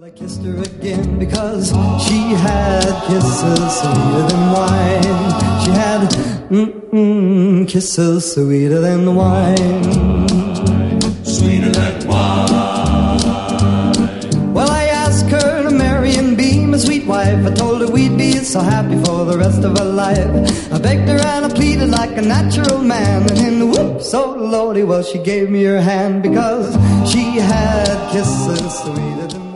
I kissed her again because she had kisses sweeter than wine. She had kisses sweeter than wine. Sweeter than wine. Well, I asked her to marry and be my sweet wife. I told her we'd be so happy for the rest of our life. I begged her and I pleaded like a natural man. And in the whoops, oh lordy, well, she gave me her hand because she had kisses sweeter than